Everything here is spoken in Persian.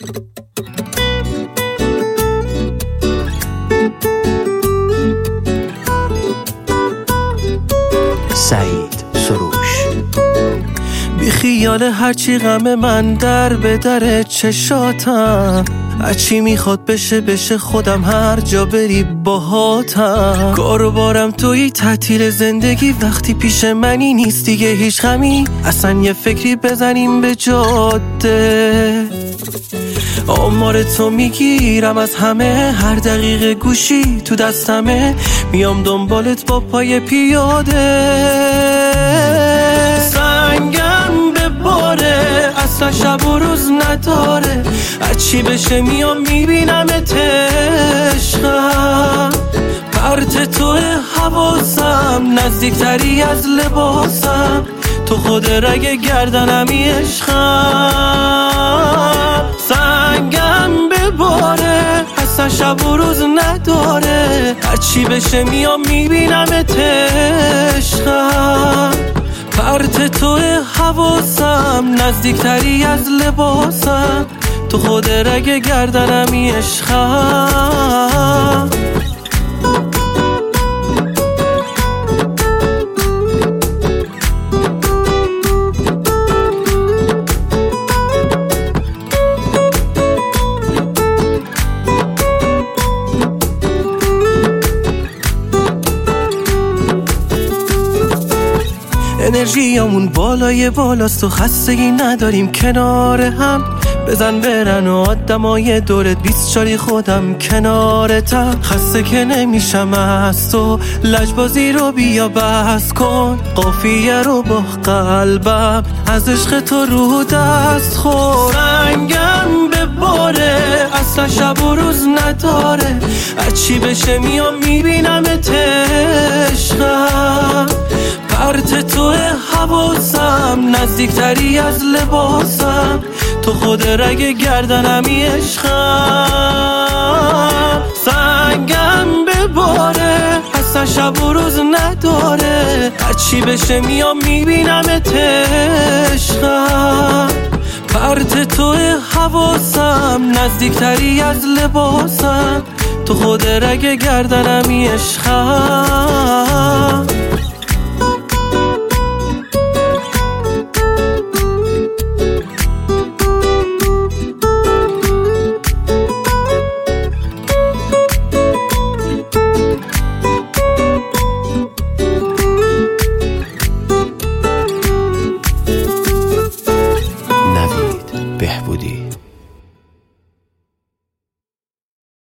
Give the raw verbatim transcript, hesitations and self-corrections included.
سعید سروش. بی خیال هرچی غم من در به در چشاتم، هرچی میخواد بشه بشه خودم هر جا بری باهاتم. کار بارم توی تعطیل زندگی، وقتی پیش منی نیست دیگه هیچ غمی، اصلا یه فکری بزنیم به جاده. آمار تو میگیرم از همه، هر دقیقه گوشی تو دستمه، میام دنبالت با پای پیاده. سنگم به باره اصلا شب و روز نداره، هرچی بشه میام میبینمت عشقم. پرت تو حواسم نزدیکتری از لباسم، تو خود رگ گردنمی عشقم. سنگم به باره اصلا شب و روز نداره، هرچی بشه میام میبینمت عشقم. پرت تو حواسم نزدیکتری از لباسم، تو خود رگ گردنمی عشقم. انرژیامون بالای بالاست و خستگی نداریم کنار هم، بزن برن و آدمای دورت بیست چاری خودم کنارتم. خسته که نمیشم از تو، لجبازی رو بیا بس کن، قافیه رو با قلبم از عشق تو رو دست خور. رنگم به باره اصلا شب و روز نداره، هرچی بشه میام میبینمت عشقم. پرت تو حواسم نزدیکتری از لباسم، تو خود رگ گردنمی عشقم. سنگم به باره اصلا شب و روز نداره، هرچی بشه میام میبینمت عشقم. پرت تو حواسم نزدیکتری از لباسم، تو خود رگ گردنمی عشقم. بهبودی.